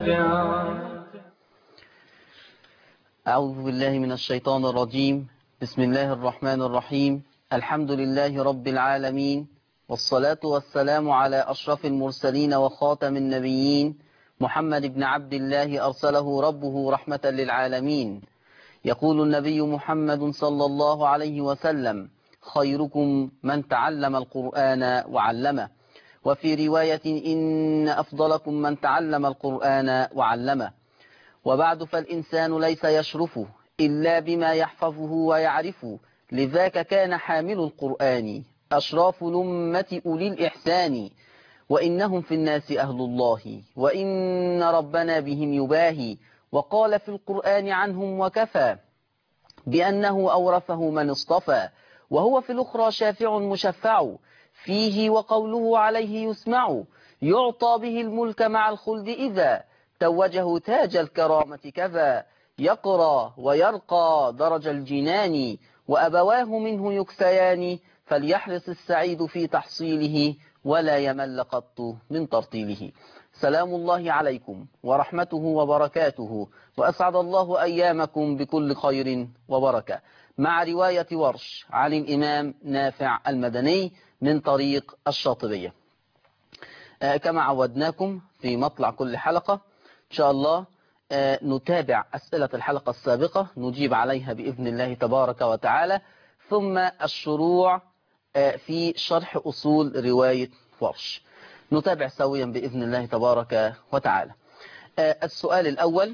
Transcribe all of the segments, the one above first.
أعوذ بالله من الشيطان الرجيم. بسم الله الرحمن الرحيم. الحمد لله رب العالمين، والصلاة والسلام على أشرف المرسلين وخاتم النبيين محمد بن عبد الله أرسله ربه رحمة للعالمين. يقول النبي محمد صلى الله عليه وسلم: خيركم من تعلم القرآن وعلمه. وفي رواية: إن أفضلكم من تعلم القرآن وعلمه. وبعد، فالإنسان ليس يشرف إلا بما يحفظه ويعرفه، لذاك كان حامل القرآن أشراف الأمة أولي الإحسان. وإنهم في الناس أهل الله، وإن ربنا بهم يباهي. وقال في القرآن عنهم وكفى بأنه أورثه من اصطفى، وهو في الأخرى شافع مشفع فيه، وقوله عليه يسمع. يعطى به الملك مع الخلد إذا توجه تاج الكرامة كذا. يقرى ويرقى درج الجنان، وأبواه منه يكسيان. فليحرص السعيد في تحصيله، ولا يمل قط من ترتيله. سلام الله عليكم ورحمته وبركاته، وأسعد الله أيامكم بكل خير وبركة، مع رواية ورش عن الإمام نافع المدني من طريق الشاطبية. كما عودناكم في مطلع كل حلقة إن شاء الله نتابع أسئلة الحلقة السابقة، نجيب عليها بإذن الله تبارك وتعالى، ثم الشروع في شرح أصول رواية ورش. نتابع سويا بإذن الله تبارك وتعالى. السؤال الأول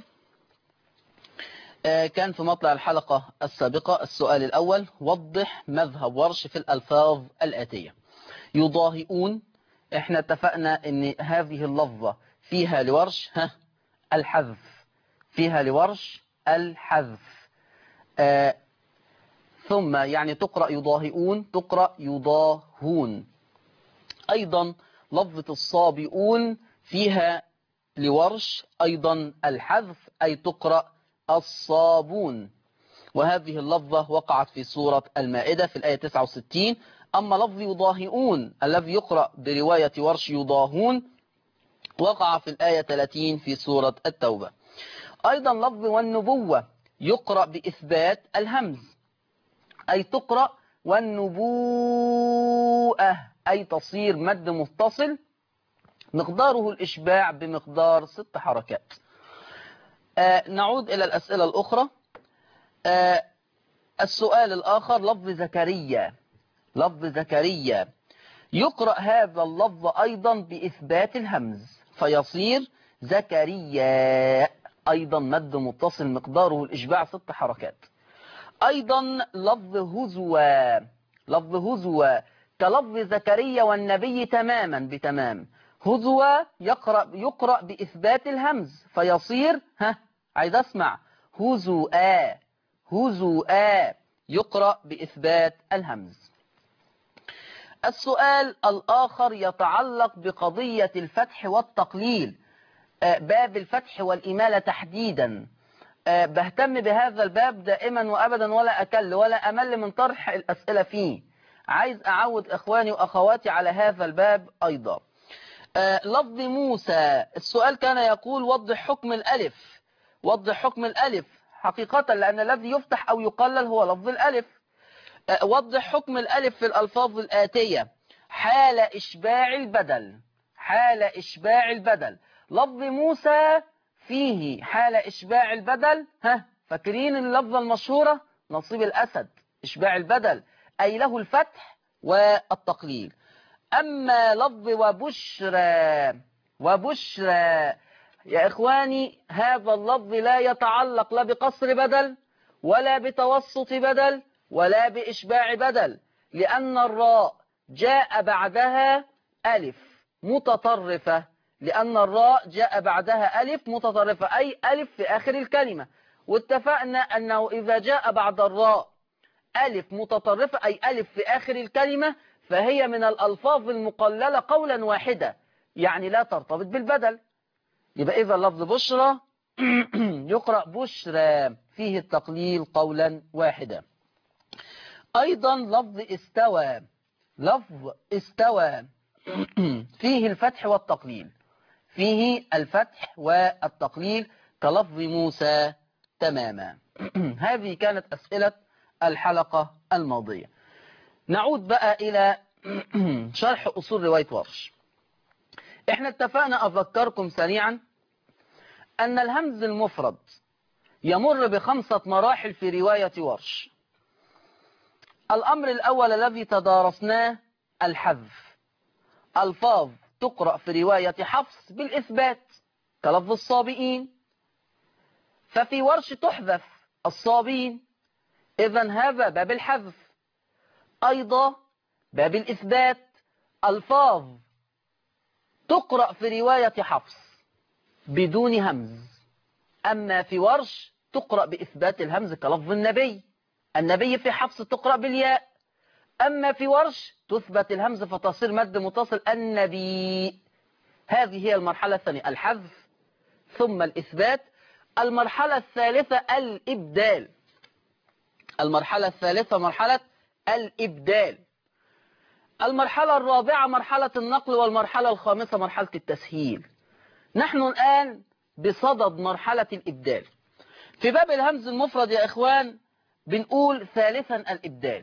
كان في مطلع الحلقة السابقة. السؤال الأول: وضح مذهب ورش في الألفاظ الآتية. يضاهئون، احنا اتفقنا ان هذه اللفظة فيها لورش الحذف، فيها لورش الحذف. ثم يعني تقرأ يضاهئون، تقرأ يضاهون. أيضا لفظة الصابئون فيها لورش أيضا الحذف، أي تقرأ الصابون. وهذه اللفظة وقعت في سورة المائدة في الآية 69. أما لفظ يضاهئون الذي يقرأ برواية ورش يضاهون وقع في الآية 30 في سورة التوبة. أيضا لفظ والنبوة يقرأ بإثبات الهمز، أي تقرأ والنبوءة، أي تصير مد متصل مقداره الإشباع بمقدار 6 حركات. نعود إلى الأسئلة الأخرى. السؤال الآخر: لفظ زكريا. لفظ زكريا يقرأ هذا اللفظ أيضا بإثبات الهمز فيصير زكريا، أيضا مد متصل مقداره الإشباع 6 حركات. أيضا لفظ هزوا. لفظ هزوا كلفظ زكريا والنبي تماما بتمام. هزوا يقرأ بإثبات الهمز فيصير عايز أسمع هزوا. هزوا يقرأ بإثبات الهمز. السؤال الآخر يتعلق بقضية الفتح والتقليل، باب الفتح والإمالة تحديدا. بهتم بهذا الباب دائما وأبدا، ولا أكل ولا أمل من طرح الأسئلة فيه. عايز أعود إخواني وأخواتي على هذا الباب أيضا. لفظ موسى، السؤال كان يقول: وضح حكم الألف. وضح حكم الألف حقيقة، لأن الذي يفتح أو يقلل هو لفظ الألف. وضح حكم الألف في الألفاظ الآتية: حال إشباع البدل. حال إشباع البدل. لفظ موسى فيه حال إشباع البدل. فاكرين اللفظة المشهورة نصيب الأسد، إشباع البدل، أي له الفتح والتقليل. أما لفظ وبشرى، وبشرى يا إخواني هذا اللفظ لا يتعلق لا بقصر بدل ولا بتوسط بدل ولا بإشباع بدل، لأن الراء جاء بعدها ألف متطرفة. لأن الراء جاء بعدها ألف متطرفة، أي ألف في آخر الكلمة. واتفقنا أنه إذا جاء بعد الراء ألف متطرفة أي ألف في آخر الكلمة فهي من الألفاظ المقللة قولا واحدة، يعني لا ترتبط بالبدل. يبقى إذا لفظ بشرى يقرأ بشرى فيه التقليل قولا واحدا. أيضا لفظ استوى. لفظ استوى فيه الفتح والتقليل. فيه الفتح والتقليل كلفظ موسى تماما. هذه كانت أسئلة الحلقة الماضية. نعود بقى إلى شرح أصول رواية ورش. احنا اتفقنا، أذكركم سريعا، أن الهمز المفرد يمر ب5 مراحل في رواية ورش. الأمر الأول الذي تدارسناه الحذف. ألفاظ تقرأ في رواية حفص بالإثبات كلفظ الصابئين، ففي ورش تحذف الصابين، إذن هذا باب الحذف. أيضا باب الإثبات، ألفاظ تقرأ في رواية حفص بدون همز، أما في ورش تقرأ بإثبات الهمز كلفظ النبي. النبي في حفص تقرأ بالياء، أما في ورش تثبت الهمز فتصير مد متصل النبي. هذه هي المرحلة الثانية، الحذف ثم الإثبات. المرحلة الثالثة الإبدال. المرحلة الثالثة مرحلة الإبدال. المرحلة الرابعة مرحلة النقل، والمرحلة الخامسة مرحلة التسهيل. نحن الآن بصدد مرحلة الإبدال. في باب الهمز المفرد يا إخوان بنقول ثالثا الإبدال.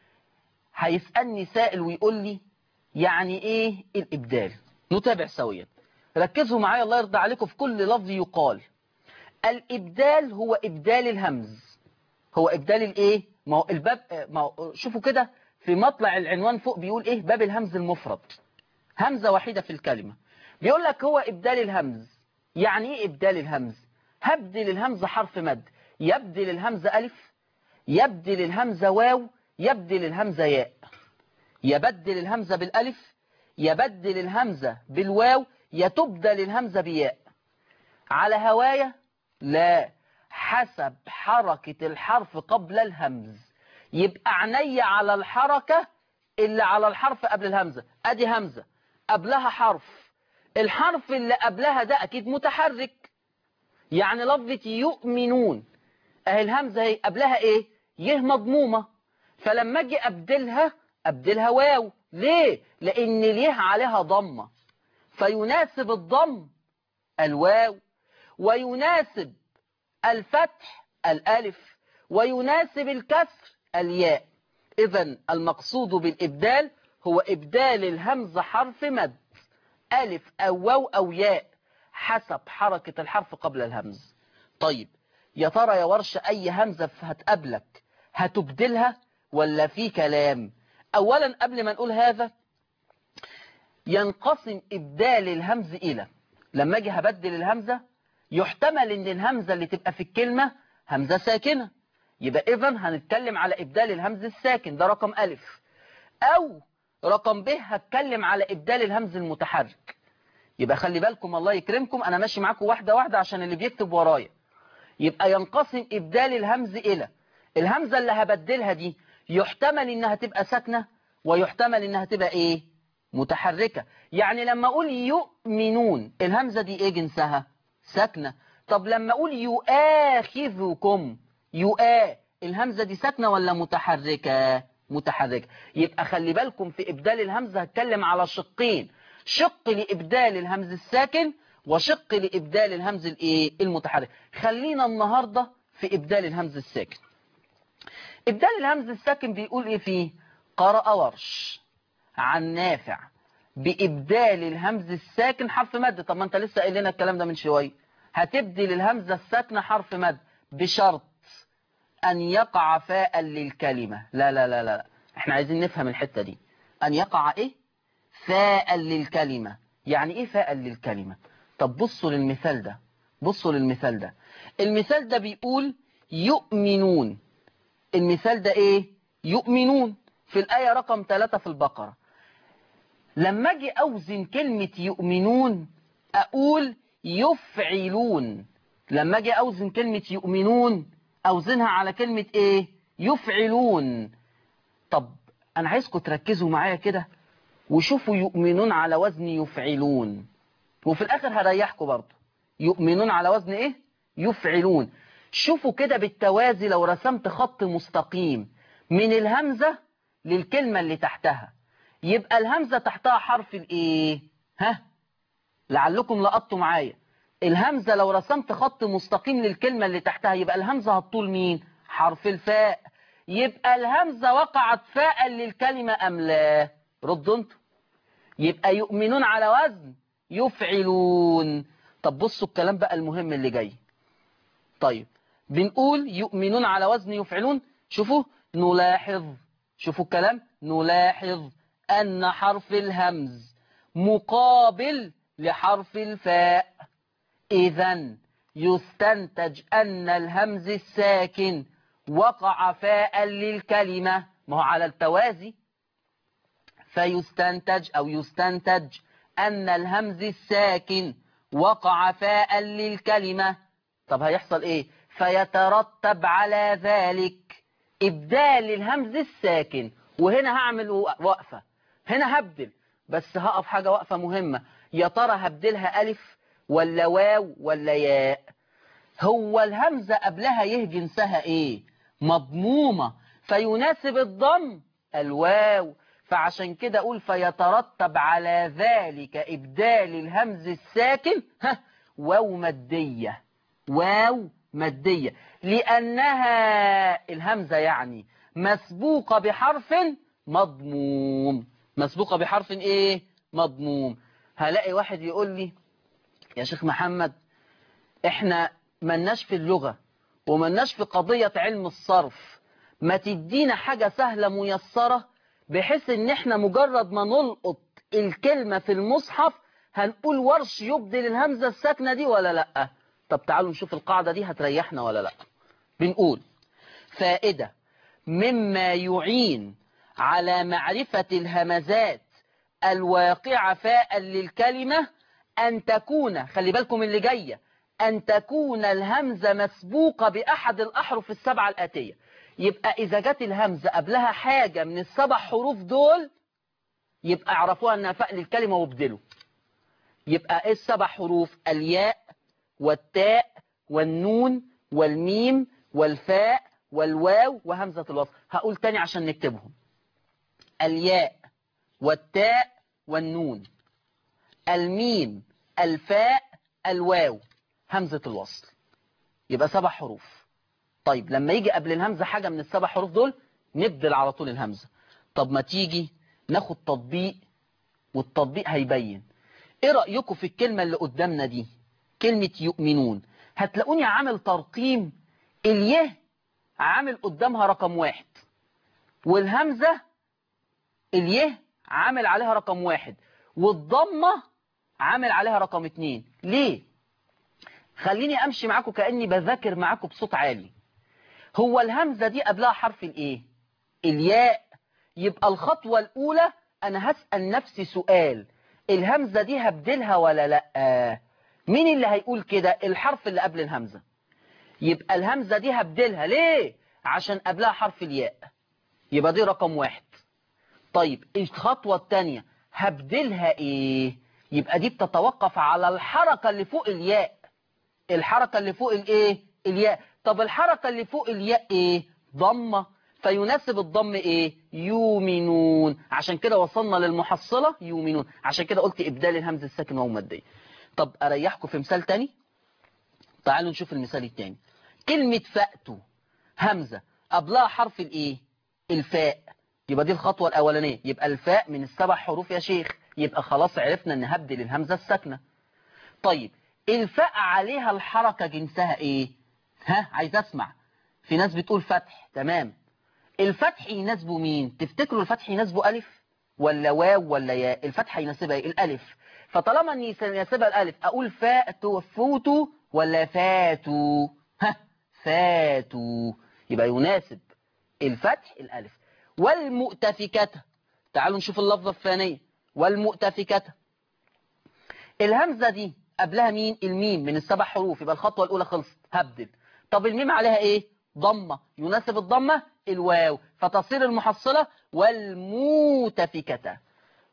هيسألني سائل ويقول لي يعني إيه الإبدال؟ نتابع سويا، ركزوا معايا الله يرضى عليكم في كل لفظ يقال. الإبدال هو إبدال الهمز. هو إبدال الإيه؟ ما هو الباب، ما هو شوفوا كده في مطلع العنوان فوق بيقول إيه؟ باب الهمز المفرد، همزة واحدة في الكلمة. بيقول لك هو إبدال الهمز. يعني إيه إبدال الهمز؟ هبدل الهمزة حرف مد، يبدل الهمزة ألف، يبدل الهمزة واو، يبدل الهمزة ياء. يبدل الهمزة بالألف، يبدل الهمزة بالواو، يتبدل الهمزة بياء. على هواية؟ لا، حسب حركة الحرف قبل الهمز. يبقى عيني على الحركة اللي على الحرف قبل الهمزة. أدي همزة قبلها حرف، الحرف اللي قبلها ده أكيد متحرك. يعني لفظة يؤمنون أهي الهمزة هي قبلها إيه؟ يه مضمومة، فلما أجي أبدلها واو. ليه؟ لأن اليه عليها ضمة، فيناسب الضم الواو، ويناسب الفتح الألف، ويناسب الكسر الياء. إذن المقصود بالإبدال هو إبدال الهمزة حرف مد، ألف أو واو أو ياء، حسب حركة الحرف قبل الهمز. طيب يا ترى يا ورش أي همزة هتقابلك هتبدلها ولا في كلام؟ أولا قبل ما نقول هذا، ينقسم إبدال الهمز إلى، لما أجي هبدل الهمزة يحتمل إن الهمزة اللي تبقى في الكلمة همزة ساكنة، يبقى إذن هنتكلم على إبدال الهمز الساكن، ده رقم ألف. أو رقم ب هتكلم على إبدال الهمز المتحرك. يبقى خلي بالكم الله يكرمكم، أنا ماشي معاكم واحدة واحدة عشان اللي بيكتب ورايا. يبقى ينقسم إبدال الهمز إلى الهمزة اللي هبدلها دي يحتمل إنها تبقى ساكنة، ويحتمل إنها تبقى إيه؟ متحركة. يعني لما أقول يؤمنون الهمزة دي إيه جنسها؟ ساكنة. طب لما أقول يؤاخذكم الهمزة دي ساكنة ولا متحركة؟ متحركة. يبقى خلي بالكم في إبدال الهمزة هتكلم على شقين، شق لإبدال الهمز الساكن وشق لإبدال الهمز الإيه؟ المتحرك. خلينا النهاردة في إبدال الهمز الساكن. إبدال الهمز الساكن بيقول إيه فيه؟ قرأ ورش عن نافع بإبدال الهمز الساكن حرف مد. طب ما أنت لسه قايل لنا الكلام ده من شوية. هتبدل الهمزة الساكنة حرف مد بشرط أن يقع فاء للكلمة. لا لا لا لا، احنا عايزين نفهم الحتة دي. أن يقع إيه؟ فاء للكلمة. يعني إيه فاء للكلمة؟ طب بصوا للمثال ده، بصوا للمثال ده. المثال ده بيقول يؤمنون. المثال ده إيه؟ يؤمنون في الآية رقم 3 في البقرة. لما أجي أوزن كلمة يؤمنون أقول يفعلون. لما أجي أوزن كلمة يؤمنون أوزنها على كلمة إيه؟ يفعلون. طب أنا عايزكم تركزوا معايا كده وشوفوا يؤمنون على وزن يفعلون، وفي الآخر هريحكم برضه. يؤمنون على وزن إيه؟ يفعلون. شوفوا كده بالتوازي لو رسمت خط مستقيم من الهمزة للكلمة اللي تحتها، يبقى الهمزة تحتها حرف الإيه؟ ها؟ لعلكم لقطتوا معايا. الهمزة لو رسمت خط مستقيم للكلمة اللي تحتها يبقى الهمزة هتطول مين؟ حرف الفاء. يبقى الهمزة وقعت فاء للكلمة أم لا؟ ردوا انتوا. يبقى يؤمنون على وزن يفعلون. طب بصوا الكلام بقى المهم اللي جاي. طيب بنقول يؤمنون على وزن يفعلون. شوفوا نلاحظ، شوفوا الكلام، نلاحظ أن حرف الهمز مقابل لحرف الفاء. إذن يستنتج أن الهمز الساكن وقع فاء للكلمة، ما هو على التوازي. فيستنتج أو يستنتج أن الهمز الساكن وقع فاء للكلمة. طب هيحصل إيه؟ فيترتب على ذلك إبدال الهمز الساكن. وهنا هعمل وقفة، هنا هبدل، بس هقف حاجة وقفة مهمة. يا ترى هبدلها ألف ولا واو ولا ياء؟ هو الهمزة قبلها يه جنسها إيه؟ مضمومة، فيناسب الضم الواو. فعشان كده أقول فيترتب على ذلك إبدال الهمز الساكن واو مادية، واو مادية، لأنها الهمزة يعني مسبوقة بحرف مضموم. مسبوقة بحرف إيه؟ مضموم. هلاقي واحد يقول لي يا شيخ محمد إحنا ملناش في اللغة وملناش في قضية علم الصرف، ما تدينا حاجة سهلة ميسرة بحيث إن إحنا مجرد ما نلقط الكلمة في المصحف هنقول ورش يبدل الهمزة الساكنة دي ولا لأ؟ طب تعالوا نشوف القاعدة دي هتريحنا ولا لأ. بنقول فائدة مما يعين على معرفة الهمزات الواقعة فاء للكلمة أن تكون، خلي بالكم اللي جاية، أن تكون الهمزة مسبوقة بأحد الأحرف السبعة الآتية. يبقى إذا جت الهمزة قبلها حاجة من السبع حروف دول يبقى اعرفوها أنها فاء للكلمة وابدلوا. يبقى إيه السبع حروف؟ الياء والتاء والنون والميم والفاء والواو وهمزة الوصل. هقول تاني عشان نكتبهم: الياء والتاء والنون، الميم، الفاء، الواو، همزة الوصل. يبقى 7 حروف. طيب لما يجي قبل الهمزة حاجة من ال7 حروف دول نبدل على طول الهمزة. طب ما تيجي ناخد تطبيق والتطبيق هيبين. ايه رأيكم في الكلمة اللي قدامنا دي؟ كلمة يؤمنون. هتلاقوني عامل ترقيم، اليه عامل قدامها رقم 1 والهمزة اليه عامل عليها رقم 1 والضمة عامل عليها رقم 2. ليه؟ خليني امشي معاكم كأني بذاكر معاكم بصوت عالي. هو الهمزة دي قبلها حرف الايه؟ الياء. يبقى الخطوة الاولى انا هسأل نفسي سؤال: الهمزة دي هبدلها ولا لا؟ مين اللي هيقول كده؟ الحرف اللي قبل الهمزة. يبقى الهمزة دي هبدلها ليه؟ عشان قبلها حرف الياء، يبقى دي رقم 1. طيب الخطوة الثانية هبدلها ايه؟ يبقى دي بتتوقف على الحركة اللي فوق الياء. الحركة اللي فوق الايه؟ الياء. طب الحركة اللي فوق الياء ايه؟ ضمة، فيناسب الضم ايه؟ يؤمنون. عشان كده وصلنا للمحصلة يؤمنون. عشان كده قلت ابدال الهمز الساكن وهو مادية. طب اريحكم في مثال تاني. تعالوا نشوف المثال التاني. كلمة فأتوا، همزة قبلها حرف الايه؟ الفاء. يبقى دي الخطوة الأولانية. يبقى الفاء من ال7 حروف يا شيخ. يبقى خلاص عرفنا ان هبدل الهمزة الساكنة. طيب الفاء عليها الحركة جنسها ايه؟ ها عايز اسمع. في ناس بتقول فتح. تمام. الفتح يناسبه مين؟ تفتكروا الفتح يناسبه ألف ولا واو ولا ياء؟ الفتح يناسبها ايه؟ الألف. فطالما ان يناسبها الألف أقول فاتوا فوتوا ولا فاتوا؟ ها فاتوا. يبقى يناسب الفتح الألف. والمؤتفكة، تعالوا نشوف اللفظة الثانية. والمؤتفكة الهمزة دي قبلها مين؟ الميم من ال7 حروف. يبقى الخطوة الأولى خلصت، هبدل. طب الميم عليها ايه؟ ضمة، يناسب الضمة الواو، فتصير المحصلة والمؤتفكة.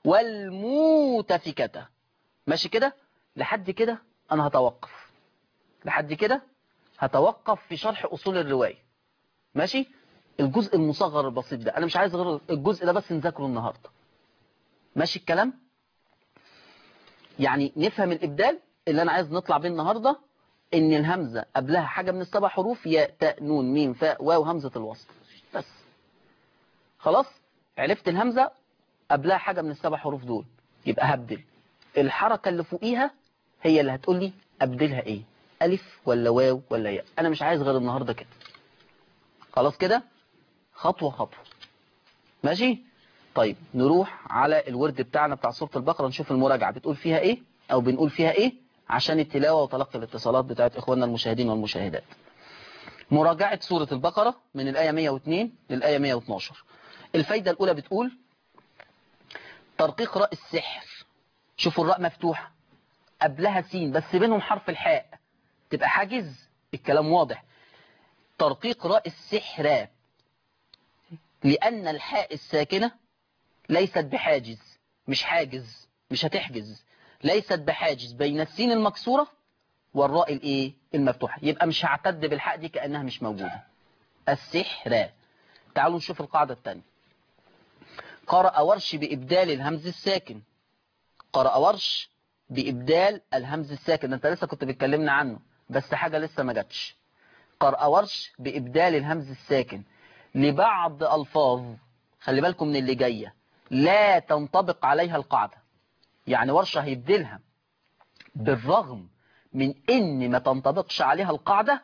والمؤتفكة. ماشي كده؟ لحد كده أنا هتوقف. لحد كده هتوقف في شرح أصول الرواية. ماشي؟ الجزء المصغر البسيط ده أنا مش عايز غير الجزء ده بس نذاكره النهاردة. ماشي الكلام؟ يعني نفهم الإبدال اللي أنا عايز نطلع بيه النهاردة، إن الهمزة قبلها حاجة من السبع حروف، ياء تاء نون ميم فاء واو همزة الوصل بس. خلاص عرفت الهمزة قبلها حاجة من السبع حروف دول، يبقى هبدل الحركة اللي فوقيها هي اللي هتقول لي أبدلها إيه، ألف ولا واو ولا ياء. أنا مش عايز غير النهاردة كده. خلاص كده خطوة خطوة ماشي. طيب نروح على الورد بتاعنا بتاع سورة البقرة، نشوف المراجعة بتقول فيها إيه أو بنقول فيها إيه عشان التلاوة وتلقي الاتصالات بتاعت إخواننا المشاهدين والمشاهدات. مراجعة سورة البقرة من الآية 102 للآية 112. الفايدة الأولى بتقول ترقيق راء السحر. شوفوا الراء مفتوحة قبلها سين بس بينهم حرف الحاء، تبقى حاجز. الكلام واضح. ترقيق راء السحر لأن الحاء الساكنة ليست بحاجز، مش حاجز، مش هتحجز، ليست بحاجز بين السين المكسورة والراء الايه المفتوحة، يبقى مش هعتد بالحاء دي كأنها مش موجودة. السحر. تعالوا نشوف القاعدة الثانية. قرأ ورش بإبدال الهمز الساكن. قرأ ورش بإبدال الهمز الساكن، انت لسه كنت بتكلمنا عنه بس حاجة لسه ما جاتش. قرأ ورش بإبدال الهمز الساكن لبعض ألفاظ، خلي بالكم من اللي جاية، لا تنطبق عليها القاعدة. يعني ورشة هيبدلها بالرغم من ان ما تنطبقش عليها القاعدة.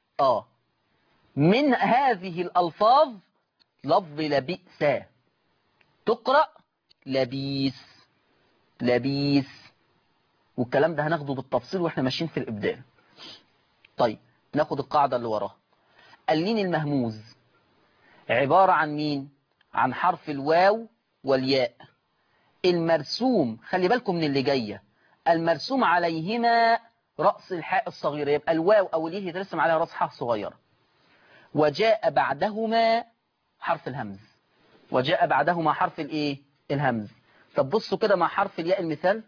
من هذه الألفاظ لفظ لبئس، تقرأ لبيس، لبيس، والكلام ده هناخده بالتفصيل واحنا ماشيين في الإبدال. طيب ناخد القاعدة اللي وراها. اللين المهموز عبارة عن مين؟ عن حرف الواو والياء المرسوم، خلي بالكم من اللي جاية، المرسوم عليهما رأس الحاء الصغيرة، يبقى الواو أو الياء يترسم عليها رأس حاء صغيرة، وجاء بعدهما حرف الهمز، وجاء بعدهما حرف الايه الهمز. طب بصوا كده مع حرف الياء المثال،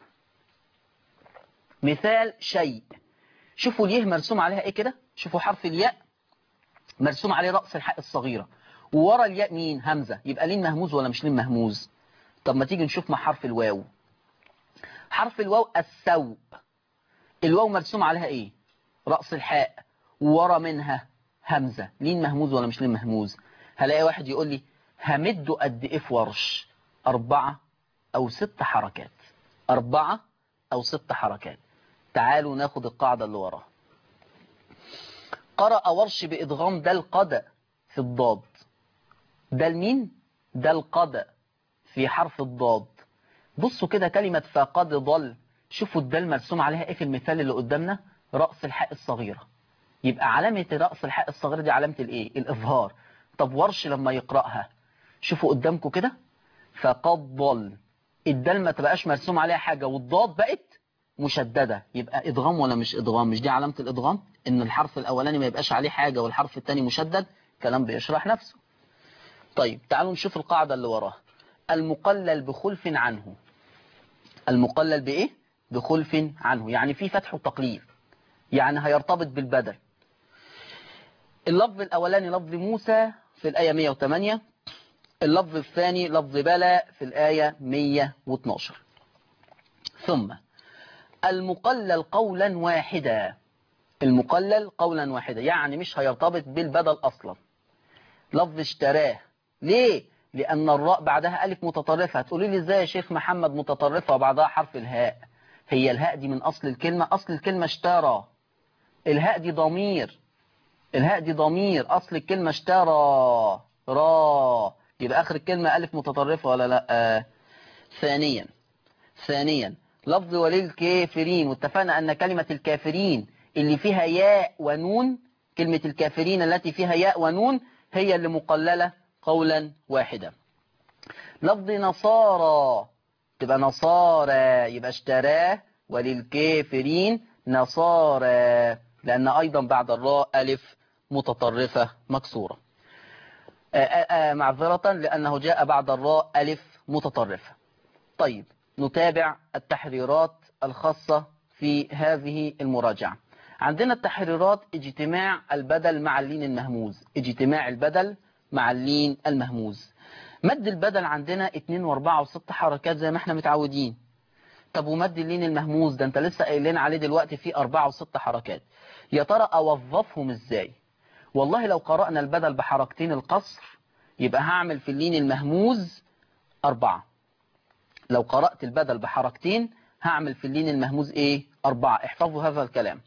مثال شيء. شوفوا الياء مرسوم عليها ايه كده، شوفوا حرف الياء مرسوم عليه رأس الحاء الصغيرة، وورا الياء مين؟ همزة، يبقى لين مهموز ولا مش لين مهموز؟ طب ما تيجي نشوف مع حرف الواو. حرف الواو السوء، الواو مرسوم عليها ايه؟ رأس الحاء، وورا منها همزة، لين مهموز ولا مش لين مهموز؟ هلاقي واحد يقول لي همده قد ايه في ورش؟ 4 أو 6 حركات، 4 أو 6 حركات. تعالوا ناخد القاعدة اللي وراها. قرأ ورش بإدغام دال قد في الضاد. دال مين؟ دال قد في حرف الضاد. بصوا كده كلمة فقد ضل، شوفوا الدال مرسوم عليها ايه في المثال اللي قدامنا؟ رأس الحاء الصغيرة، يبقى علامة رأس الحاء الصغيرة دي علامة الايه؟ الإظهار. طب ورش لما يقرأها شوفوا قدامكم كده، فقد ضل، الدال ما تبقاش مرسوم عليها حاجة والضاد بقت مشددة، يبقى إدغام ولا مش إدغام؟ مش دي علامة الإدغام؟ إن الحرف الأولاني ما يبقاش عليه حاجة والحرف الثاني مشدد، كلام بيشرح نفسه. طيب تعالوا نشوف القاعدة اللي وراها. المقلل بخلف عنه. المقلل بإيه؟ بخلف عنه، يعني في فتح وتقليل، يعني هيرتبط بالبدل. اللفظ الأولاني لفظ موسى في الآية 108، اللفظ الثاني لفظ بلى في الآية 112. ثم المقلل قولا واحدا. المقلل قولا واحدا يعني مش هيرتبط بالبدل أصلا. لفظ اشتراه، ليه؟ لأن الراء بعدها ألف متطرفة. هتقولي لي ازاي يا شيخ محمد متطرفة وبعدها حرف الهاء؟ هي الهاء دي من أصل الكلمة، أصل الكلمة اشترى، الهاء دي ضمير، الهاء دي ضمير، أصل الكلمة اشترى را، يبقى آخر الكلمة ألف متطرفة ولا لا؟ ثانيا لفظ وللكافرين، واتفقنا أن كلمة الكافرين اللي فيها ياء ونون، كلمة الكافرين التي فيها ياء ونون هي اللي مقللة قولا واحدا. لفظ نصارى تبقى نصارى، يبقى اشتراه وللكافرين نصارى، لأن أيضا بعد الراء ألف متطرفة مكسورة. معذرة لأنه جاء بعد الراء ألف متطرفة. طيب نتابع التحريرات الخاصة في هذه المراجعة. عندنا التحريرات اجتماع البدل مع اللين المهموز، اجتماع البدل مع اللين المهموز. مد البدل عندنا 2 و4 و6 حركات زي ما احنا متعودين. طب ومد اللين المهموز ده انت لسه قايلين عليه دلوقتي فيه 4 و6 حركات، يا ترى اوظفهم ازاي؟ والله لو قرأنا البدل بحركتين القصر يبقى هعمل في اللين المهموز 4. لو قرأت البدل بحركتين هعمل في اللين المهموز ايه؟ 4. احفظوا هذا الكلام.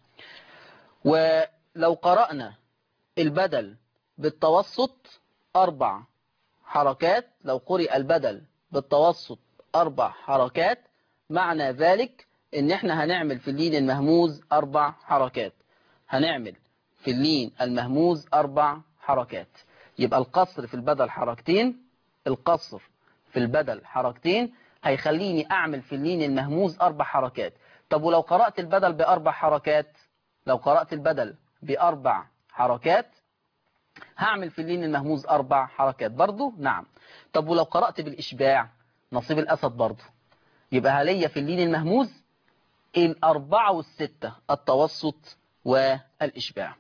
ولو قرأنا البدل بالتوسط 4 حركات، لو قرئ البدل بالتوسط 4 حركات، معنى ذلك ان احنا هنعمل في اللين المهموز 4 حركات. هنعمل في اللين المهموز 4 حركات. يبقى القصر في البدل حركتين، القصر في البدل حركتين هيخليني اعمل في اللين المهموز 4 حركات. طب ولو قرأت البدل ب4 حركات، لو قرأت البدل ب4 حركات هعمل في اللين المهموز 4 حركات برضو. نعم. طب ولو قرأت بالإشباع نصيب الأسد برضو، يبقى هليا في اللين المهموز 4 و6 التوسط والإشباع.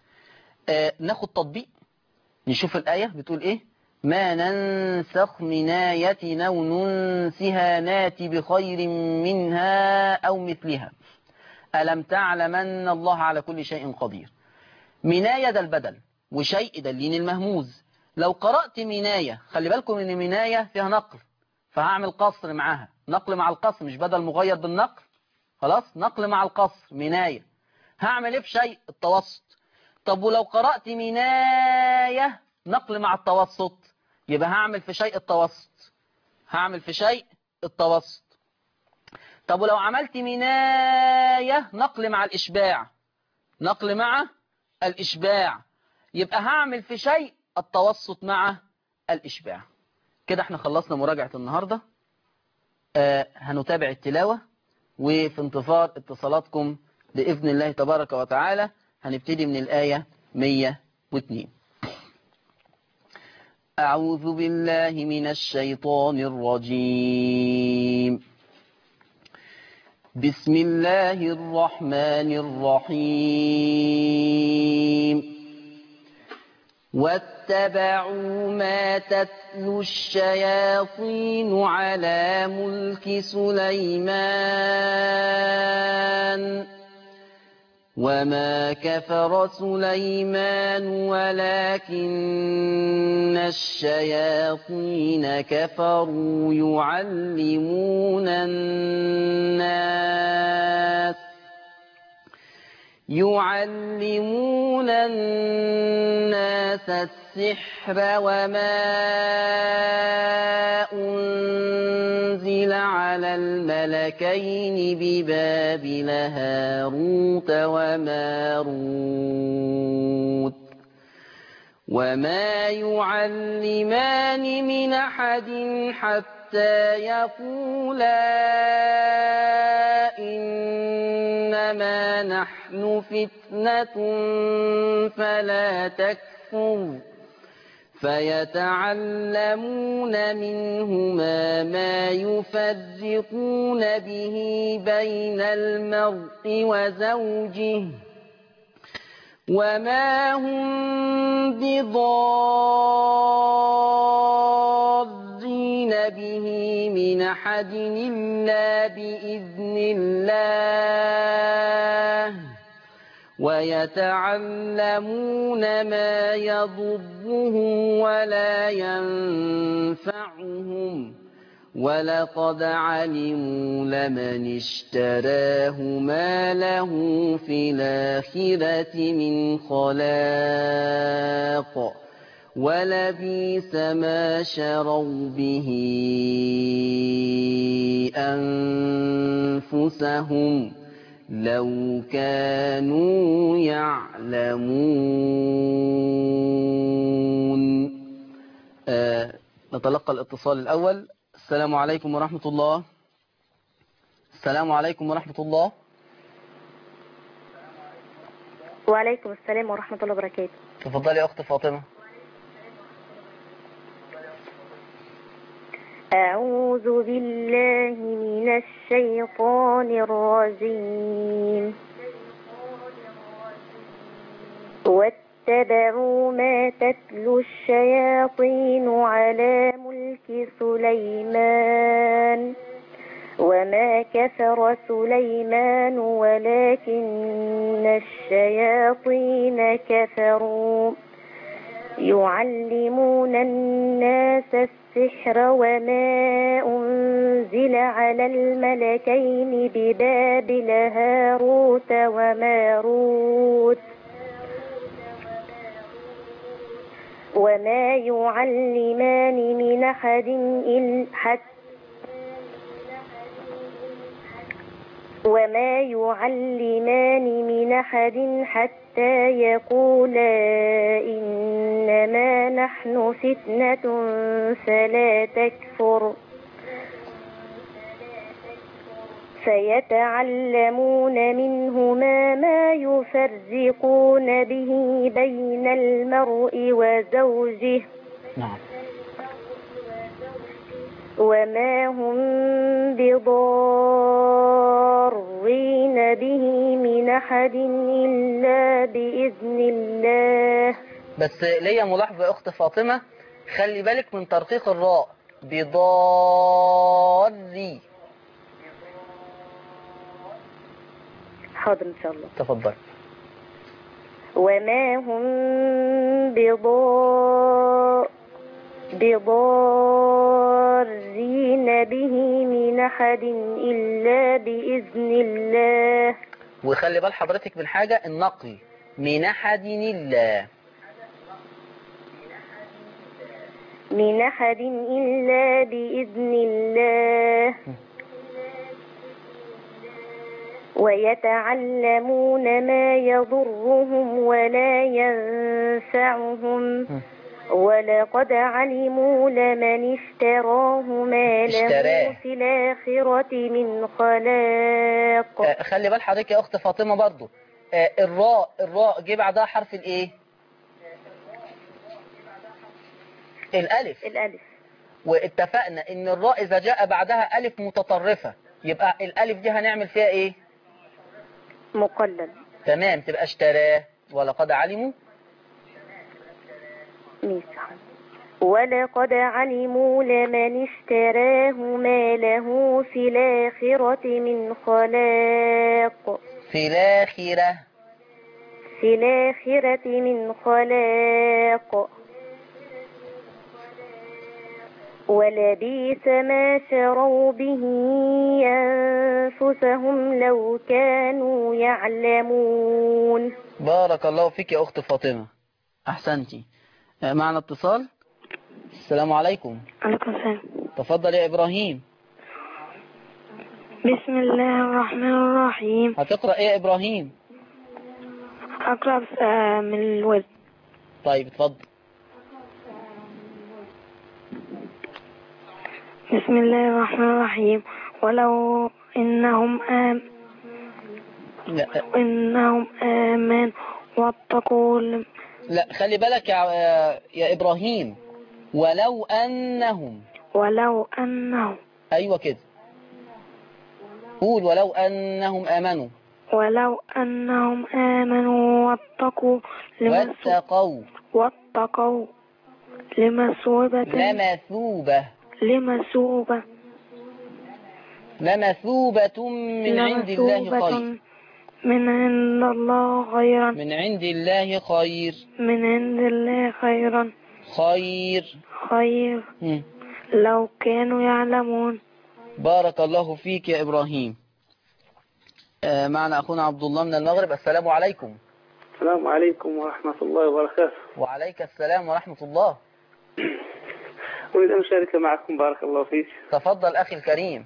ناخد تطبيق نشوف الآية بتقول إيه. ما ننسخ من آية أو ننسها نات بخير منها أو مثلها ألم تعلم أن الله على كل شيء قدير. مناية ده البدل وشيء ده اللين المهموز. لو قرأت مناية خلي بالكم ان مناية فيها نقل، فهعمل قصر معاها، نقل مع القصر مش بدل مغير بالنقل، خلاص نقل مع القصر مناية. هعمل ايه في شيء؟ التوسط. طب ولو قرأت مناية نقل مع التوسط يبقى هعمل في شيء التوسط، هعمل في شيء التوسط. طب ولو عملت مناية نقل مع الإشباع، نقل مع الإشباع، يبقى هعمل في شيء التوسط مع الإشباع. كده احنا خلصنا مراجعة النهاردة. هنتابع التلاوة وفي انتظار اتصالاتكم بإذن الله تبارك وتعالى. هنبتدي من الآية 102. أعوذ بالله من الشيطان الرجيم. بسم الله الرحمن الرحيم. واتبعوا ما تتلو الشياطين على ملك سليمان وما كفر سليمان ولكن الشياطين كفروا يعلمون الناس السحر وما أنزل على الملكين ببابل هاروت وماروت وما يعلمان من أحد حتى يقولا إنما نحن فتنة فلا تكفر فيتعلمون منهما ما يفرقون به بين المرء وزوجه وما هم بضارين به من أحد إلا بإذن الله ويتعلمون ما يضرهم ولا ينفعهم ولقد علموا لمن اشتراه ما له في الآخرة من خلاق ولبئس ما شروا به أنفسهم لو كانوا يعلمون. نتلقى الاتصال الأول. السلام عليكم ورحمة الله. السلام عليكم ورحمة الله. وعليكم السلام ورحمة الله وبركاته. تفضلي يا أخت فاطمة. أعوذ بالله من الشيطان الرجيم. واتبعوا ما تتلو الشياطين على ملك سليمان وما كفر سليمان ولكن الشياطين كفروا يعلمون الناس السحر وما أنزل على الملكين ببابل هاروت وماروت وما يعلمان من أحد حتى يقولا إنما نحن فتنة فلا تكفر فيتعلمون منهما ما يفرقون به بين المرء وزوجه وما هم بضارين به من أحد إلا بإذن الله. بس ليا ملاحظة يا أخت فاطمة، خلي بالك من ترقيق الراء، بضاري. حاضر إن شاء الله. تفضل. وما هم بضارين به من أحد إلا بإذن الله. وخلي بال حضرتك من حاجة، النقل من أحد إلا، من أحد إلا بإذن الله. ويتعلمون ما يضرهم ولا ينفعهم ولقد علموا لمن اشتراه ما له في الآخرة من خلاق. خلي بال حضرتك يا أخت فاطمة برضو، الراء جه بعدها حرف الايه؟ الألف. واتفقنا ان الراء اذا جاء بعدها ألف متطرفة يبقى الألف دي هنعمل فيها ايه؟ مقلل. تمام، تبقى اشتراه. ولقد علموا ولقد علموا لمن اشتراه ما له في الآخرة من خلاق. في الآخرة من خلاق. ولبئس ما شروا به أنفسهم لو كانوا يعلمون. بارك الله فيك يا أخت فاطمة، أحسنتي. معنا اتصال. السلام عليكم. عليكم السلام. تفضل يا إبراهيم. بسم الله الرحمن الرحيم. هتقرأ إيه يا إبراهيم؟ أقرأ من الوزن. طيب اتفضل. بسم الله الرحمن الرحيم. ولو إنهم آمنوا واتقوا. لا خلي بالك يا إبراهيم، ولو أنهم. أيوة كده، قول ولو أنهم آمنوا. ولو أنهم آمنوا واتقوا لمثوبة من عند الله خير. من عند الله خيرا. خير لو كانوا يعلمون. بارك الله فيك يا إبراهيم. معنا أخونا عبد الله من المغرب. السلام عليكم. السلام عليكم ورحمة الله وبركاته. وعليك السلام ورحمة الله. أريد أن أشارك معكم. بارك الله فيك. تفضل أخي الكريم.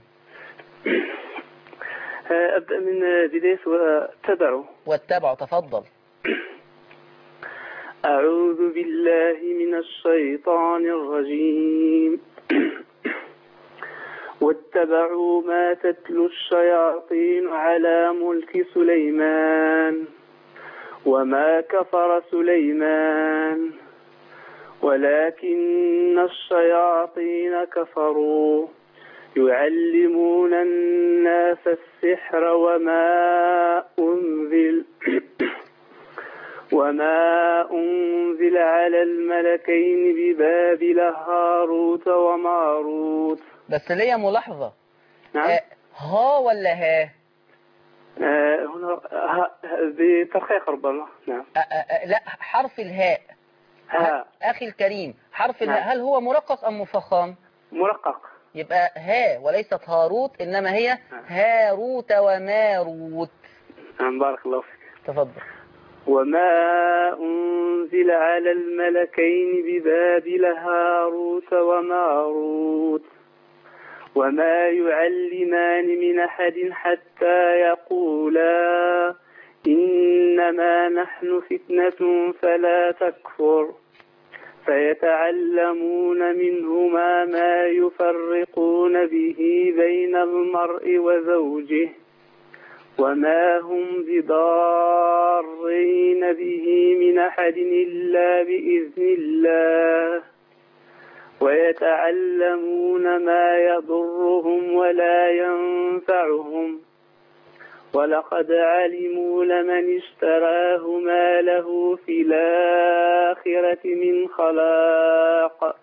أبدأ من بداية واتبعوا. تفضل. أعوذ بالله من الشيطان الرجيم. واتبعوا ما تتلو الشياطين على ملك سليمان وما كفر سليمان ولكن الشياطين كفروا يعلمون الناس السحر وما أنزل على الملكين ببابل هاروت وماروت. بس ليا ملاحظة. نعم. ها ولا ها؟ هنا بترخيص ربما. نعم. لا، حرف الهاء. ها. أخي الكريم، حرف الهاء نعم. هل هو مرقق أم مفخم؟ مرقق. يبقى ها وليست هاروت، إنما هي هاروت وماروت. نعم بارك الله فيك. تفضل. وما أنزل على الملكين ببابل هاروت وماروت وما يعلمان من أحد حتى يقولا إنما نحن فتنة فلا تكفر فيتعلمون منهما ما يفرقون به بين المرء وزوجه وما هم بضارين به من أحد إلا بإذن الله ويتعلمون ما يضرهم ولا ينفعهم ولقد علموا لمن اشتراه ما له في الآخرة من خلاق.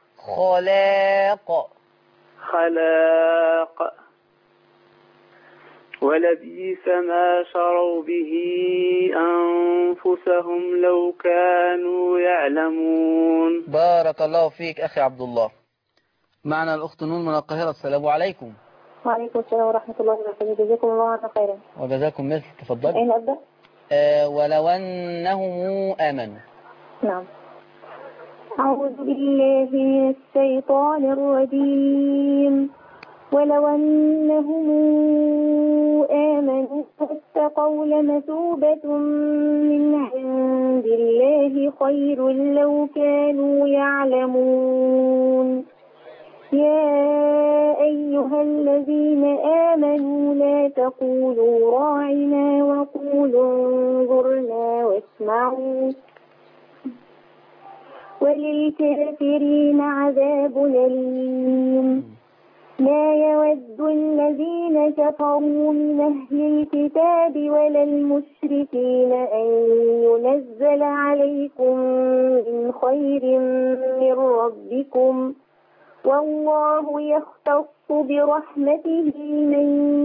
ولبئس ما شروا به أنفسهم لو كانوا يعلمون. بارك الله فيك أخي عبد الله. معنا الأخت نور من القاهرة. السلام عليكم. وعليكم السلام ورحمة الله وبركاته. جزاكم الله عنا خيرا. وجزاكم مثل. تفضل. أين أبدأ؟ ولو أنهم آمنوا. نعم. أعوذ بالله من الشيطان الرجيم. ولو أنهم آمنوا واتقوا لمثوبة من عند الله خير لو كانوا يعلمون. يا أيها الذين آمنوا لا تقولوا راعنا وقولوا انظرنا واسمعوا وللكافرين عذاب أليم. ما يود الذين كفروا من أهل الكتاب ولا المشركين أن ينزل عليكم من خير من ربكم والله يختص برحمته من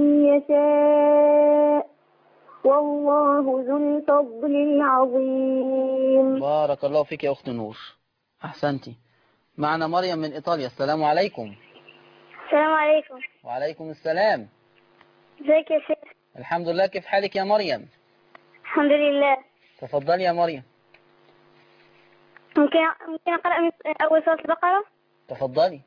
يشاء والله ذو الفضل العظيم. بارك الله فيك يا أخت نور، أحسنتي. معنا مريم من إيطاليا. السلام عليكم. السلام عليكم. وعليكم السلام. ازيك يا شيخ؟ الحمد لله. كيف حالك يا مريم؟ الحمد لله. تفضلي يا مريم. ممكن أقرأ من أول سورة البقرة؟ تفضلي.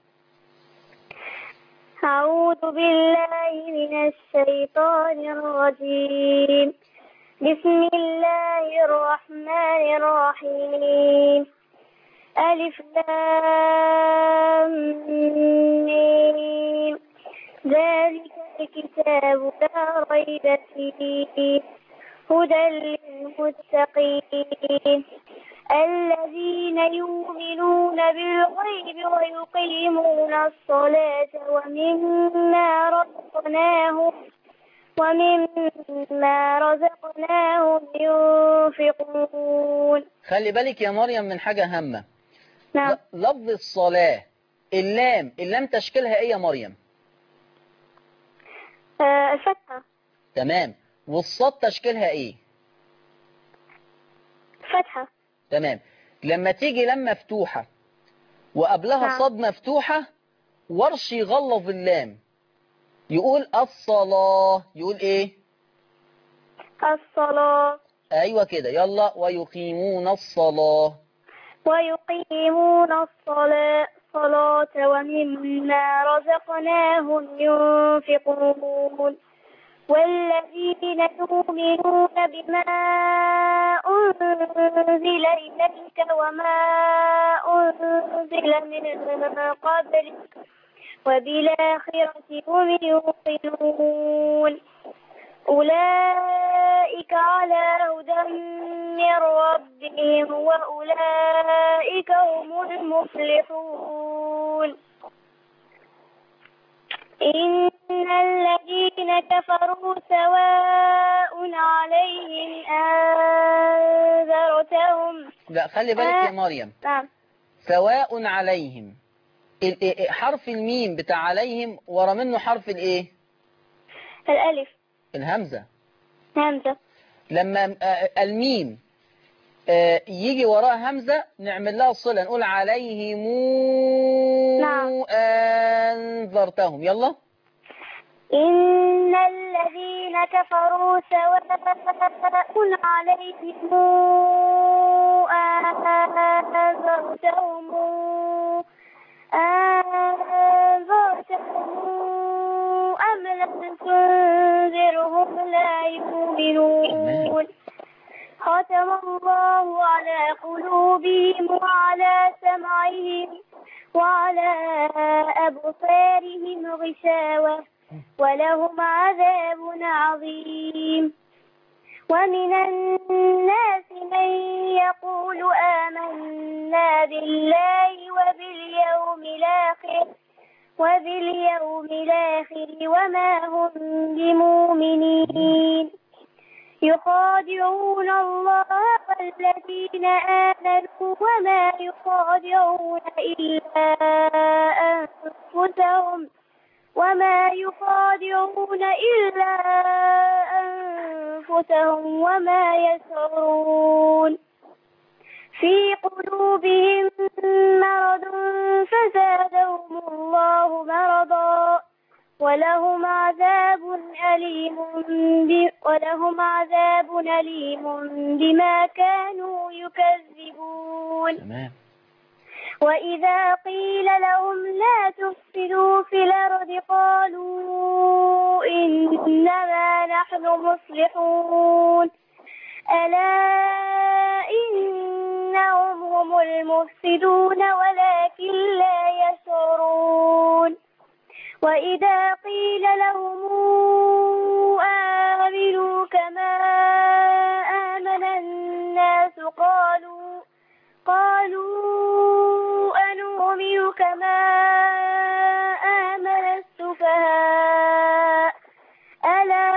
أعوذ بالله من الشيطان الرجيم. بسم الله الرحمن الرحيم. ألف لام ميم. ذلك الكتاب لا ريب فيه هدى للمتقين الذين يؤمنون بالغيب ويقيمون الصلاة ومما رزقناهم ينفقون. خلي بالك يا مريم من حاجة هامة. نعم. لفظ الصلاة، اللام تشكيلها ايه يا مريم؟ الفتحة. تمام. والصاد تشكيلها ايه؟ فتحة. تمام. لما تيجي لام مفتوحة وقبلها نعم. صاد مفتوحة، ورش يغلظ اللام يقول الصلاة. يقول ايه؟ الصلاة. ايوه كده. يلا. ويقيمون الصلاة. ويقيمون الصلاة ومما رزقناهم ينفقون والذين يؤمنون بما أنزل إليك وما أنزل من قبلك وبالآخرة هم يوقنون أولئك على هدى من ربهم وأولئك هم المفلحون. إن الذين كفروا سواء عليهم أنذرتهم. لا، خلي بالك يا مريم. نعم. سواء عليهم، حرف الميم بتاع عليهم ورا منه حرف الايه؟ الألف. الهمزة. همزة. لما الميم يجي وراء همزة نعمل لها الصلة، نقول عليهم نعم. أنذرتهم. يلا. إن الذين كفروا سواء عليهم أنذرتهم أم لم تنذرهم لا يؤمنون. ختم الله على قلوبهم وعلى سمعهم وعلى أبصارهم غشاوة ولهم عذاب عظيم. ومن الناس من يقول آمنا بالله وباليوم الآخر وما هم بمؤمنين. يخادعون الله والذين آمنوا وما يخادعون إلا أنفسهم وما يشعرون. في قلوبهم مرض فزادهم الله مرضا ولهم عذاب أليم بما كانوا يكذبون. وإذا قيل لهم لا تفسدوا في الأرض قالوا إنما نحن مصلحون ألا إنهم هم المفسدون ولكن لا يشعرون. وإذا قيل لهم آمنوا كما آمن الناس قالوا أنؤمن كما آمن السفهاء ألا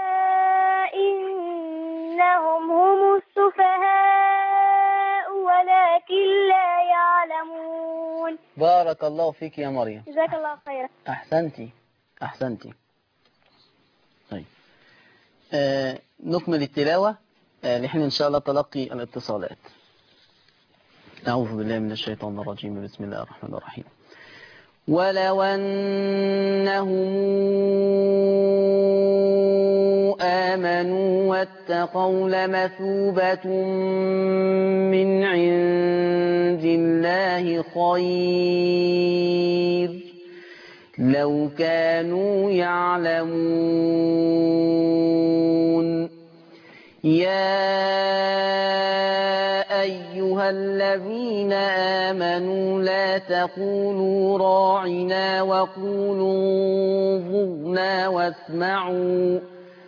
إنهم هم السفهاء ولكن لا يعلمون. بارك الله فيك يا مريم. جزاك الله خيرا. أحسنتي. طيب نكمل التلاوة لحين إن شاء الله تلقي الاتصالات. أعوذ بالله من الشيطان الرجيم. بسم الله الرحمن الرحيم. ولو أنهم آمنوا واتقوا لمثوبة من عند الله خير لو كانوا يعلمون. يا أيها الذين آمنوا لا تقولوا راعنا وقولوا انظرنا واسمعوا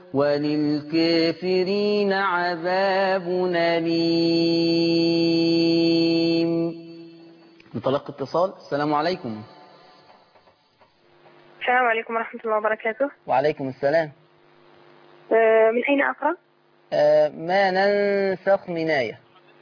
وللكافرين عذاب أليم. نتلقى اتصال. السلام عليكم. السلام عليكم ورحمة الله وبركاته. وعليكم السلام. من أين أقرأ؟ ما ننسخ من آية.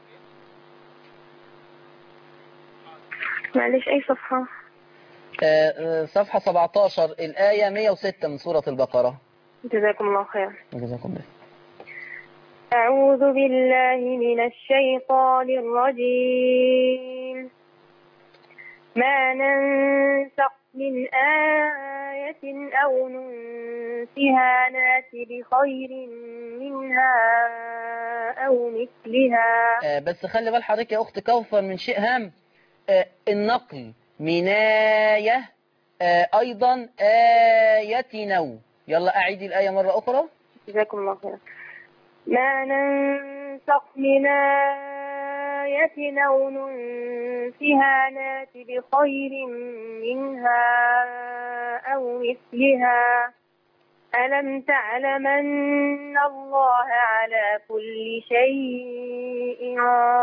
معلش أي صفحة؟ صفحة 17 الآية 106 من سورة البقرة. جزاكم الله خيرا. جزاكم الله. أعوذ بالله من الشيطان الرجيم. ما ننسخ من آية أو ننسها نات بخير منها أو مثلها. بس خلي بال حضرتك يا أخت كوثر من شيء هام. النقل من آية أيضا آية نو. يلا أعيدي الآية مرة أخرى. جزاكم الله خيرا. ما ننسخ من آية أو ننسها نات بخير منها أو مثلها ألم تعلم أن الله على كل شيء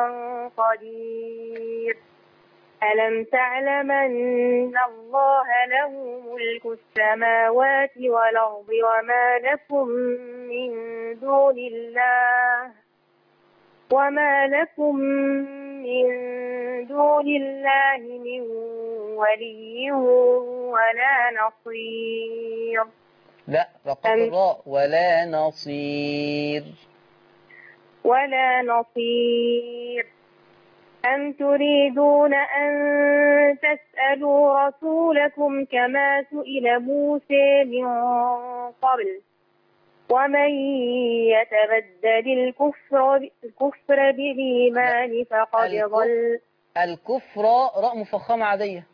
قدير. ألم تعلم أن الله له ملك السماوات والأرض وما لكم من دون الله من ولي ولا نصير. لا، رقق الراء. ولا نصير. ولا نصير. أم تريدون أن تسألوا رسولكم كما سئل موسى من قبل ومن يتبدل الكفر بالإيمان فقد ضل. الكفر راء مفخمة عادية.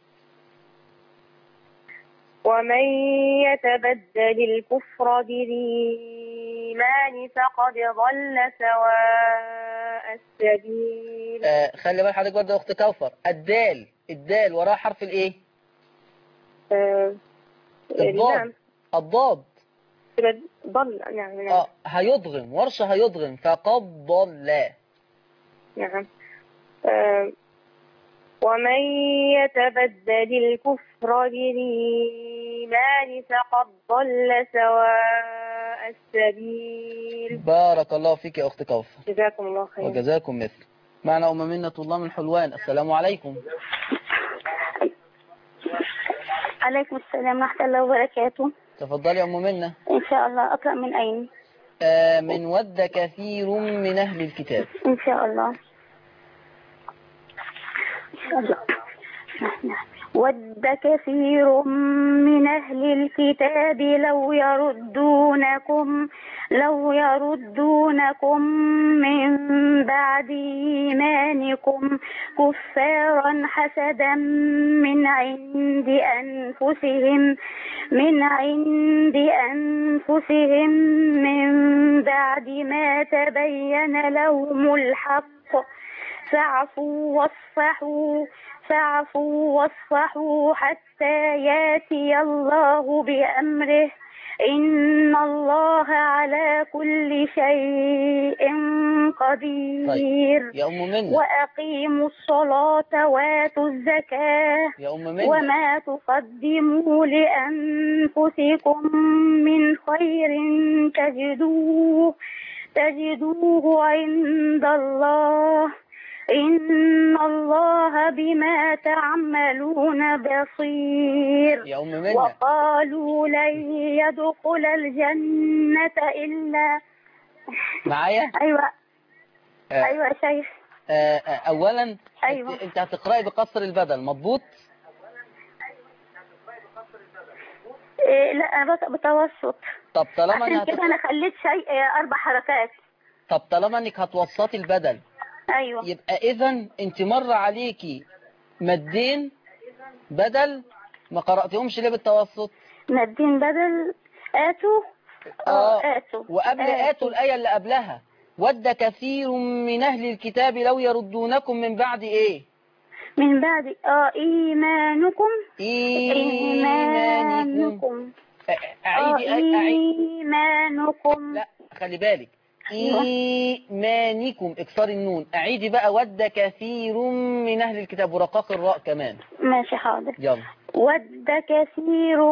ومن يتبدل الكفر بالإيمان فقد ضل سواء السبيل. خلي بال حضرتك برضه يا أخت كوثر، الدال وراها حرف الإيه؟ الضاد. الضاد ضل. نعم. هيضغم، ورشة هيضغم، فقد ضل. نعم. ومن يتبدل الكفر بالإيمان فقد ضل سواء السبيل. بارك الله فيك يا أخت كوثر. جزاكم الله خير. وجزاكم مثل. معنا أم منة الله من حلوان. السلام عليكم. عليكم السلام ورحمة الله وبركاته. تفضلي يا أم منة. إن شاء الله. أقرأ من أين؟ من ود كثير من أهل الكتاب. إن شاء الله. ود كثير من أهل الكتاب لو يردونكم من بعد إيمانكم كفارا حسدا من عند أنفسهم من بعد ما تبين لهم الحق فاعفوا واصفحوا حتى ياتي الله بأمره إن الله على كل شيء قدير. طيب. يا أم منة. وأقيموا الصلاة وآتوا الزكاة. يا أم منة. وما تقدموا لأنفسكم من خير تجدوه عند الله إن الله بما تعملون بصير. يا أم منة. وقالوا لن يدخل الجنة إلا معايا؟ أيوة. أيوة يا شيخ. أولا أيوة. أنت هتقرأي بقصر البدل مضبوط؟ لا أنا بتوسط. طب طالما عشان كده أنا خليت شيء 4 حركات. طب طالما انك هتوسطي البدل. أيوة. يبقى إذن أنت مر عليكي مدين بدل ما قرأتهمش ليه بالتوسط؟ مدين بدل آتوا. آتوا. وقبل آتوا الآية اللي قبلها ود كثير من أهل الكتاب لو يردونكم من بعد إيه؟ من بعد إيمانكم. أعيدي إيمانكم. لا خلي بالك، إيمانكم اكسار النون. أعيدي بقى ود كثير من أهل الكتاب ورقاق الراء كمان. ماشي حاضر. يلا. ود كثير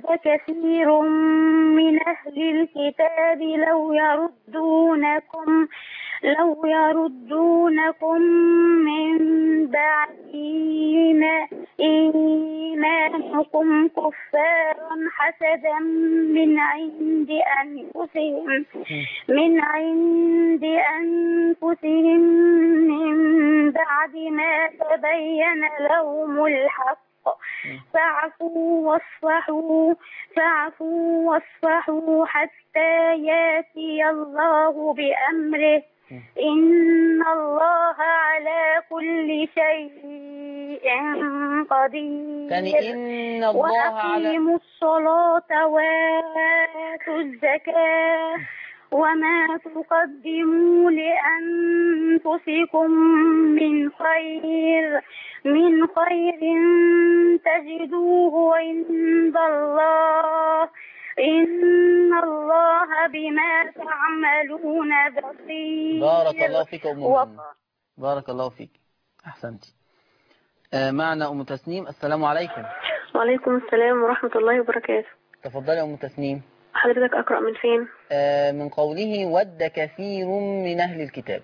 من أهل الكتاب لو يردونكم من بعد إيمانكم كفارا حسدا من عند أنفسهم من بعد ما تبين لهم الحق فاعفوا واصفحوا حتى ياتي الله بأمره إن الله على كل شيء قدير. إن الله وأقيموا الصلاة وآتوا الزكاة وما تقدموا لأنفسكم من خير تجدوه عند الله إن الله بما تعملون بصير. بارك الله فيك أم منة. بارك الله فيك. أحسنتي. معنا أم تسنيم. السلام عليكم. وعليكم السلام ورحمة الله وبركاته. تفضلي أم تسنيم. حضرتك أقرأ من فين؟ من قوله ود كثير من أهل الكتاب.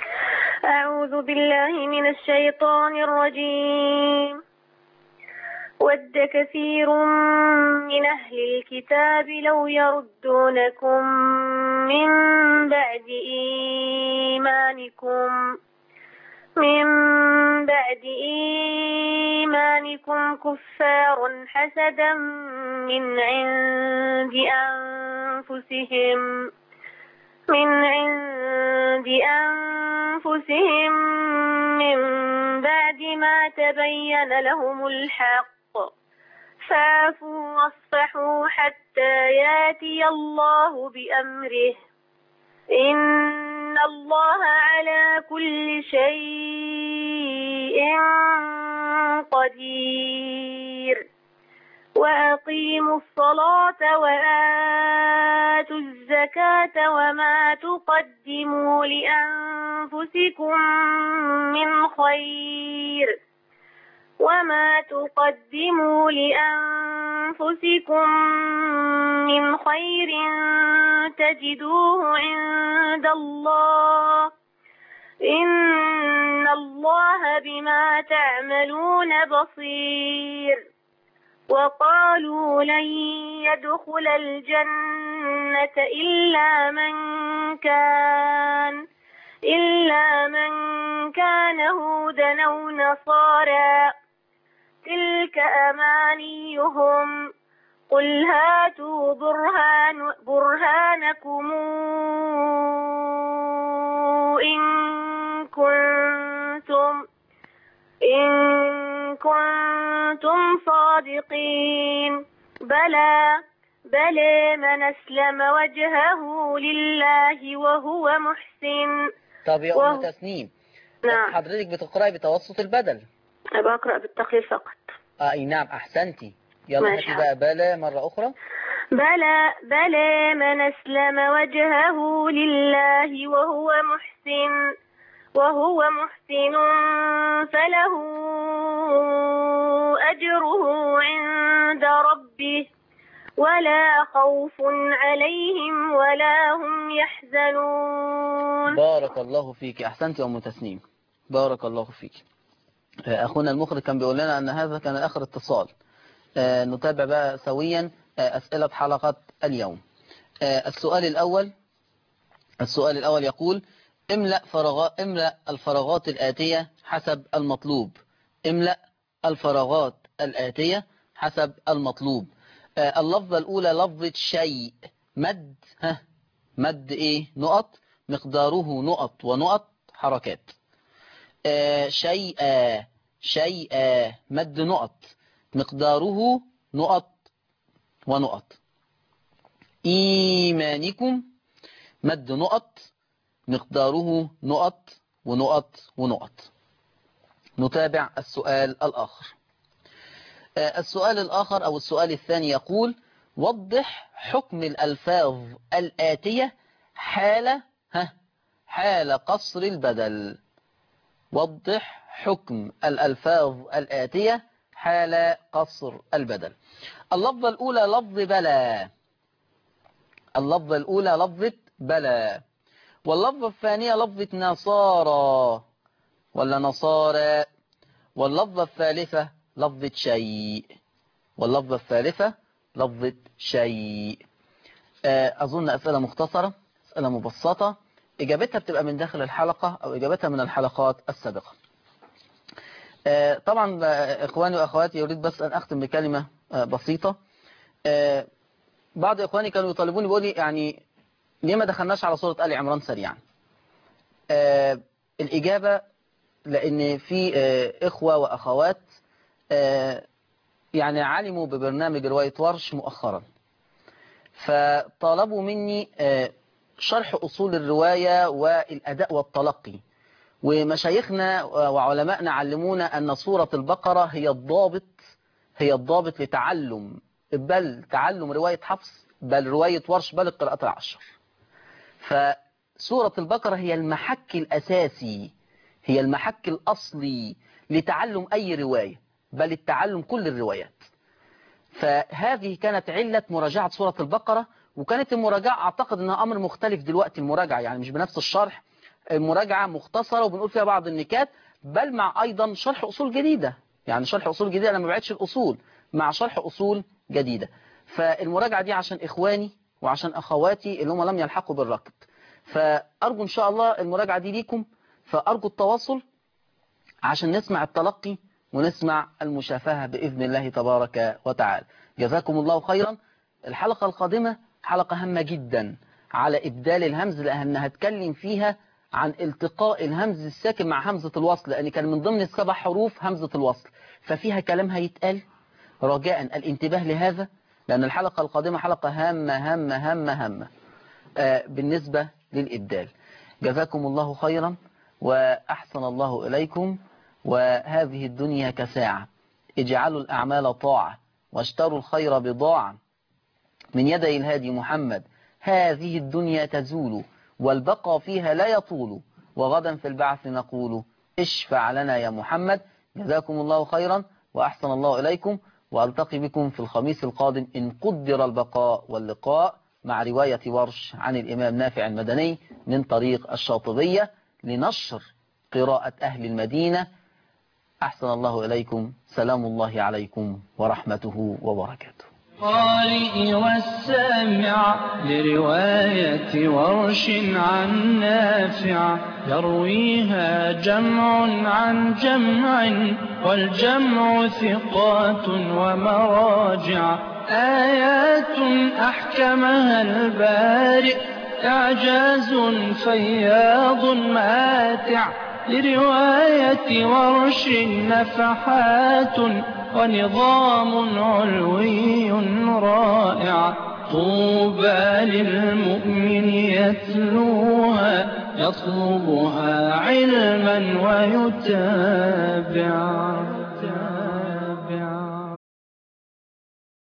أعوذ بالله من الشيطان الرجيم. ود كثير من أهل الكتاب لو يردونكم من بعد إيمانكم كفارا حسدا من عند أنفسهم من بعد ما تبين لهم الحق فاعفوا واصفحوا حتى ياتي الله بأمره إن الله على كل شيء قدير وأقيموا الصلاة وآتوا الزكاة وما تقدموا لأنفسكم من خير تجدوه عند الله إن الله بما تعملون بصير وقالوا لن يدخل الجنة إلا من كان هودا أو نصارى تلك أمانيهم قل هاتوا برهانكم إن كنتم صادقين بلى من أسلم وجهه لله وهو محسن. طب يا أم تسنيم، نعم. حضرتك بتقرأي بتوسط البدل؟ أنا بقرأ بالتقليل فقط. أي نعم، أحسنتي. يلا هاتي بقى بلى مرة أخرى. بلى من أسلم وجهه لله وهو محسن فله أجره عند ربه ولا خوف عليهم ولا هم يحزنون. بارك الله فيك، أحسنتي يا أم تسنيم، بارك الله فيك. أخونا المخرج كان بيقول لنا أن هذا كان آخر اتصال. نتابع بقى سويا أسئلة حلقة اليوم. السؤال الأول يقول: املأ الفراغات الآتية حسب المطلوب. املأ الفراغات الآتية حسب المطلوب. اللفظة الأولى لفظة شيء، مد إيه؟ نقط، مقداره نقط ونقط حركات. شيئا مد نقط، مقداره نقط ونقط. إيمانكم مد نقط، مقداره نقط ونقط ونقط. نتابع السؤال الآخر. السؤال الآخر أو السؤال الثاني يقول: وضح حكم الألفاظ الآتية حال قصر البدل. وضح حكم الألفاظ الآتية حال قصر البدل. اللفظة الأولى لفظة بلى. واللفظة الثانية لفظة نصارى ولا نصارى. واللفظة الثالثة لفظة شيء. أظن أسئلة مختصرة، أسئلة مبسطة، إجابتها بتبقى من داخل الحلقة أو إجابتها من الحلقات السابقة. طبعا إخواني وأخواتي، يريد بس أن أختم بكلمة بسيطة. بعض إخواني كانوا يطالبوني، بيقول لي يعني ليه ما دخلناش على سورة آل عمران سريعا؟ الإجابة لأن في إخوة وأخوات يعني علموا ببرنامج رواية ورش مؤخرا، فطالبوا مني شرح أصول الرواية والأداء والتلقي. ومشايخنا وعلمائنا علمونا أن سورة البقرة هي الضابط لتعلم، بل تعلم رواية حفص، بل رواية ورش، بل القراءات العشر. فسورة البقرة هي المحك الأساسي، هي المحك الأصلي لتعلم أي رواية، بل التعلم كل الروايات. فهذه كانت علة مراجعة سورة البقرة. وكانت المراجعة أعتقد أنها أمر مختلف دلوقتي، المراجعة يعني مش بنفس الشرح، المراجعة مختصرة وبنقول فيها بعض النكات، بل مع أيضا شرح أصول جديدة. يعني شرح أصول جديدة أنا ما بعدش الأصول مع شرح أصول جديدة. فالمراجعة دي عشان إخواني وعشان أخواتي اللي هم لم يلحقوا بالركب، فأرجو إن شاء الله المراجعة دي ليكم، فأرجو التواصل عشان نسمع التلقي ونسمع المشافهة بإذن الله تبارك وتعالى. جزاكم الله خيرا. الحلقة القادمة حلقة هامة جدا على إبدال الهمز، لأن هتكلم فيها عن التقاء الهمز الساكن مع همزة الوصل، لأن كان من ضمن ال7 حروف همزة الوصل، ففيها كلام هيتقال، رجاء الانتباه لهذا، لأن الحلقة القادمة حلقة هامة هامة هامة هامة بالنسبة للإبدال. جزاكم الله خيرا وأحسن الله إليكم. وهذه الدنيا كساعة، اجعلوا الأعمال طاعة واشتروا الخير بضاعة من يدي الهادي محمد. هذه الدنيا تزول والبقى فيها لا يطول، وغدا في البعث نقول اشفع لنا يا محمد. جزاكم الله خيرا وأحسن الله إليكم، وألتقي بكم في الخميس القادم إن قدر البقاء واللقاء مع رواية ورش عن الإمام نافع المدني من طريق الشاطبية لنشر قراءة أهل المدينة. أحسن الله إليكم. سلام الله عليكم ورحمته وبركاته. القارئ والسامع لرواية ورش عن نافع، يرويها جمع عن جمع والجمع ثقات ومراجع، آيات أحكمها البارئ إعجاز فياض ماتع، لرواية ورش نفحات ونظام علوي رائع، طوبى للمؤمن يتلوها يطلبها علما ويتابع.